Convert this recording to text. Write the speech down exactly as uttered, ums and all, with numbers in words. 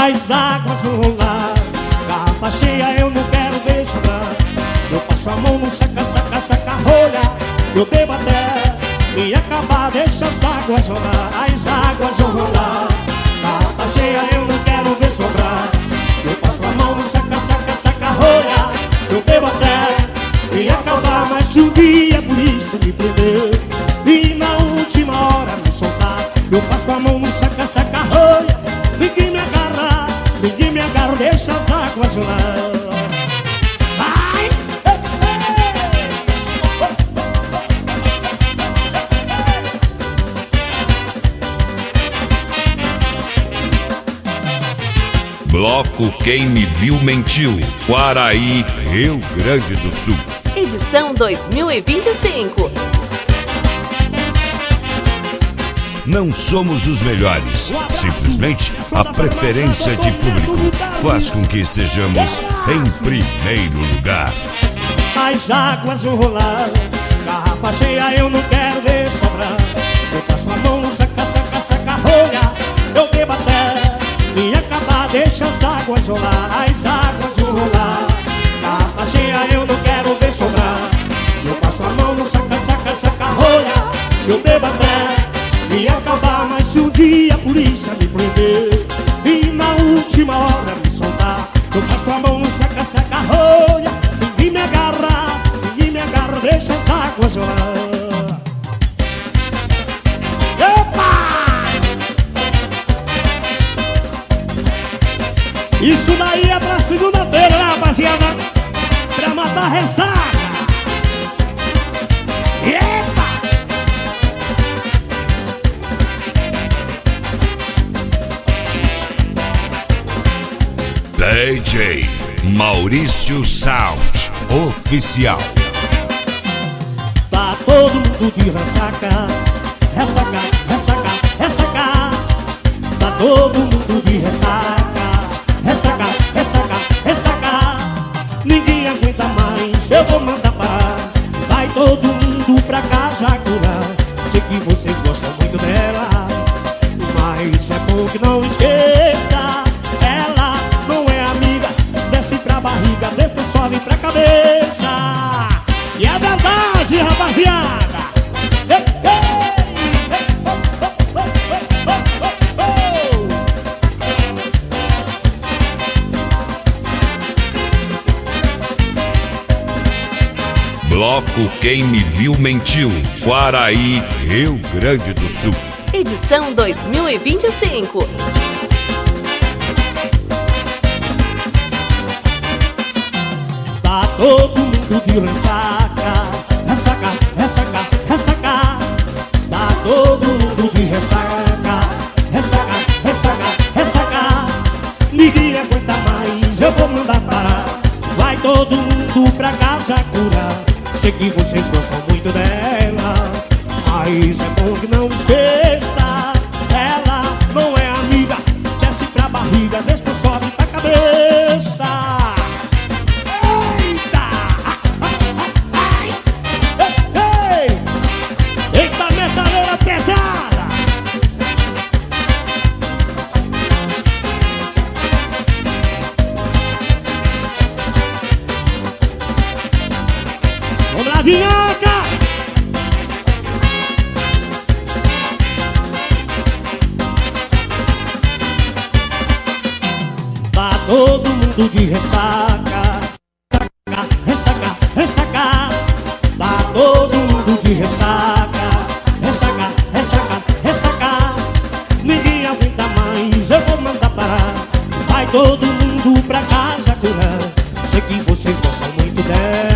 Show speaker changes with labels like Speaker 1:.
Speaker 1: As águas vão rolar, garrafa cheia eu não quero ver sobrar. Eu passo a mão no saca, saca, saca, rolha. Eu bebo até me acabar, deixa as águas rolar. As águas vão rolar, garrafa cheia eu não quero ver sobrar. Eu passo a mão no saca, saca, saca, rolha. Eu bebo até me acabar, mas se um dia a polícia me prender e na última hora me soltar, eu passo a mão no saca, saca, rolha. Ninguém me agarra, ninguém me agarra, deixa as águas rolar. Vai!
Speaker 2: Bloco Quem Me Viu Mentiu, Quaraí, Rio Grande do Sul.
Speaker 3: Edição dois mil e vinte e cinco.
Speaker 2: Não somos os melhores, simplesmente a preferência de público faz com que estejamos em primeiro lugar.
Speaker 1: As águas vão rolar, garrafa cheia eu não quero ver sobrar. Eu passo a mão no saca, saca, saca, rolha. Eu bebo até me acabar, deixa as águas rolar. As águas vão rolar, garrafa cheia eu não quero ver sobrar. Eu passo a mão no saca, saca, saca, rolha. Eu bebo até me acabar, mas se um dia a polícia me prender e na última hora me soltar, eu passo a mão no saca, saca, rolha. Ninguém me agarra, ninguém me agarra, deixa as águas rolar. Epa! Isso daí é pra segunda-feira, né, rapaziada? Pra matar a ressaca. Epa!
Speaker 2: D J Maurício Sound Oficial.
Speaker 1: Tá todo mundo de ressaca, ressaca, ressaca, ressaca. Tá todo mundo de ressaca, ressaca, ressaca, ressaca. Ninguém aguenta mais, eu vou mandar parar. Vai todo mundo pra casa curar. Sei que vocês gostam muito dela, mas é bom que não esqueça. Ela não é amiga, desce pra barriga, desce sobe pra cabeça. E é verdade, rapaziada. Ei, ei, ei, oh, oh, oh, oh,
Speaker 2: oh, oh. Bloco Quem Me Viu Mentiu, Quaraí, Rio Grande do Sul.
Speaker 3: Edição dois mil e vinte e cinco.
Speaker 1: Tá todo mundo de ressaca, ressaca, ressaca, ressaca. Tá todo mundo de ressaca, ressaca, ressaca, ressaca. Ninguém aguenta mais, eu vou mandar parar. Vai todo mundo pra casa curar. Sei que vocês gostam muito dela, mas é bom que não esqueça. Ela não é amiga, desce pra barriga, desce sobe pra cabeça. Dinhoca! Tá todo mundo de ressaca, ressaca, ressaca, ressaca. Tá todo mundo de ressaca, ressaca, ressaca, ressaca. Ninguém aguenta mais, eu vou mandar parar. Vai todo mundo pra casa curar. Sei que vocês gostam muito dela,